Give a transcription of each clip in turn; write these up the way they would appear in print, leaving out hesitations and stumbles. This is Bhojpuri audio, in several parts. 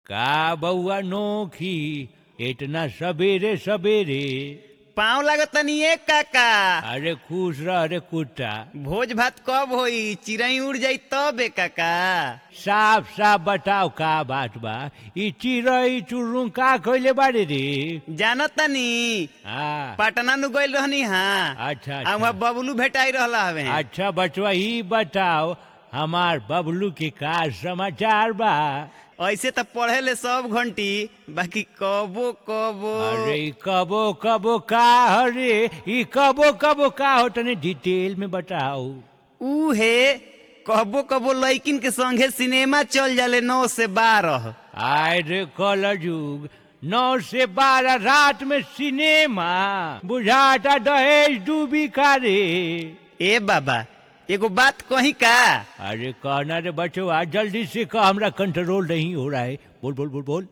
का बउआ नोखी इतना सबेरे सबेरे? पाँव लागतनी एक काका। अरे खुश रह रे कुत्ता। भोज भात कब होई? चिड़ई उड़ जाई तब काका। साफ साफ बताओ का बात बा? ई चिड़ई चुरुंग का कइले बारे रे? जानतनी हाँ पटना नु गइल रहनी। हाँ अच्छा आ वहाँ बबलू भेटाई रहला हवे। अच्छा बचवा ही बताओ हमार बबलू के का समाचार बा? ऐसे तो पढ़े ले सब घंटी, बाकी कबो कबो। अरे ई कबो कबो का हरे? ई कबो कबो का हो तने डिटेल में बताओ। ऊ हे कबो कबो लइकिन के संगे सिनेमा चल जाले 9 से 12। आय रे कलयुग, 9 से 12 रात में सिनेमा? बुझाता दहेज डूबी का रे? ए बाबा एगो बात कही का? अरे कहना रे बचवा, जल्दी से कह, हमरा कंट्रोल नहीं हो रहा है। बोल बोल बोल बोल।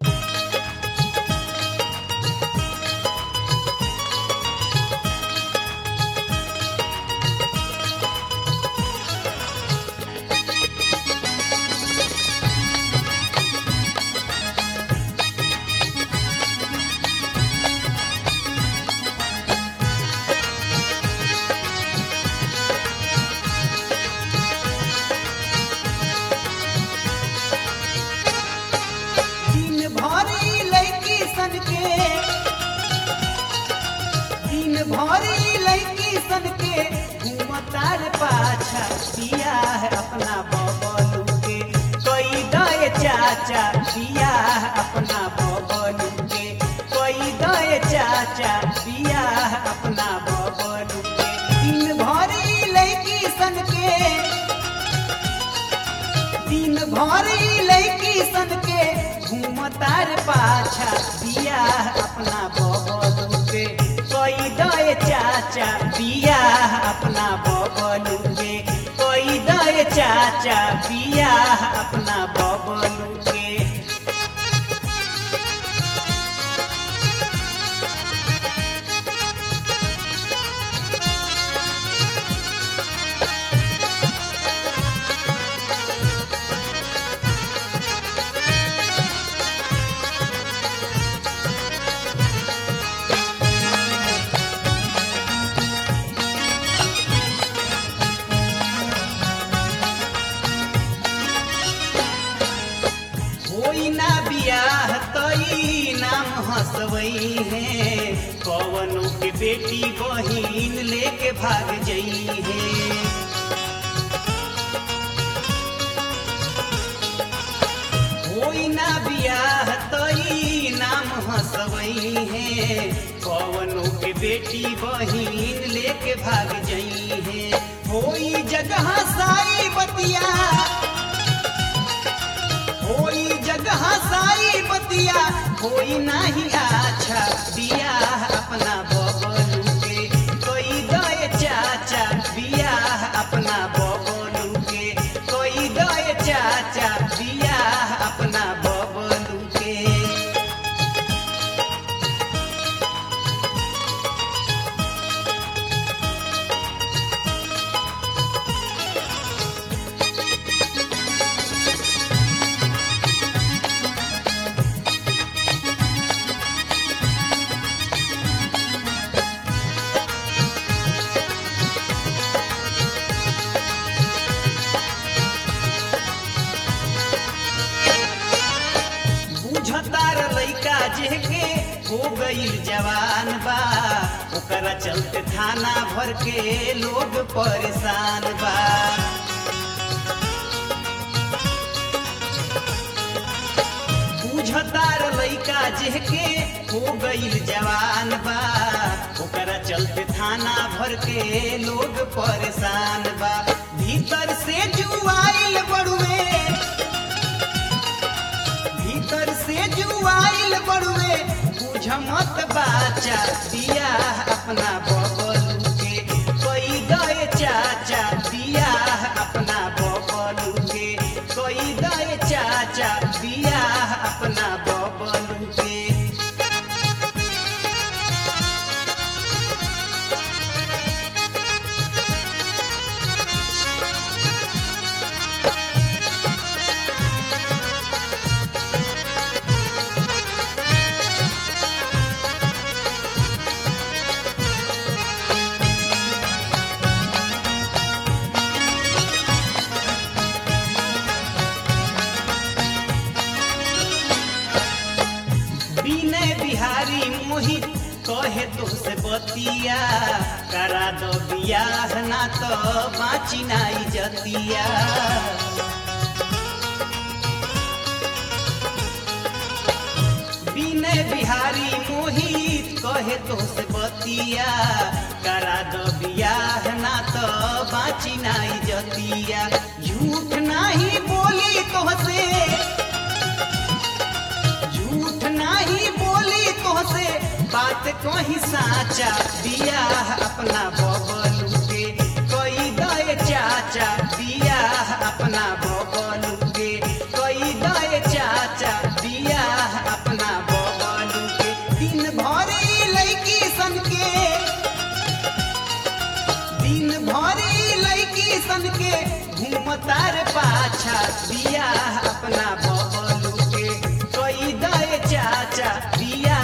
भरी लड़की सन के घूमतार पाछा पिया है अपना बबलू के। कोई दए चाचा पिया है अपना बबलू के। कोई दए चाचा पिया है अपना बबलू के। दिन भरी लड़की सन के, दिन भरी लड़की सन के घूमतार पाछा पिया है अपना बबलू के। कोई दए चाचा पिया अपना बबलू के। कोई दए चाचा पिया अपना बबलू के। ना बियाह तई नाम हंसवई है, कवनों के बेटी बहिन लेके भाग जई है। होई ना बियाह तई नाम हंसवई है, कवनों के बेटी बहिन लेके भाग जई है। होई जगह साई बतिया, होई जगह साई बतिया, होई नहीं अच्छा बिया अपना बबलू के। कोई दए चाचा बिया अपना बबलू के। कोई दए चाचा बिया अपना बबलू के। बुझतार लइका जेके हो गईल जवान बा, ओकरा चलते थाना भर के लोग परेशान बा। बुझतार लइका जेके हो गईल जवान बा, ओकरा चलते थाना भर के लोग परेशान बा। भीतर से जुआइल बड़ुए, भीतर से जुआइल बड़ुए, बुझ मत बाचा पिया अपना बबलू के। कोई दए चाचा पिया अपना बबलू के। कोई दए चाचा पिया अपना बबलू के। बिहारी मोहित कहे तो से बतिया करा दो बियाह ना तो बाची नाई जतिया विनय बिहारी मोहित कहे तो से बतिया करा दो बियाह ना तो बाची नाई जतिया झूठ नहीं बोली तो से झूठ नहीं बोली तो से बात कहीं साचा बियाह अपना बबलू के कोई दे चाचा बियाह अपना बबलू के कोई दे चाचा बियाह अपना बबलू के दिन भर लड़की सन के दिन भर लड़की सन के घूमतार पाछा बियाह अपना बबलू के कोई दे चाचा बियाह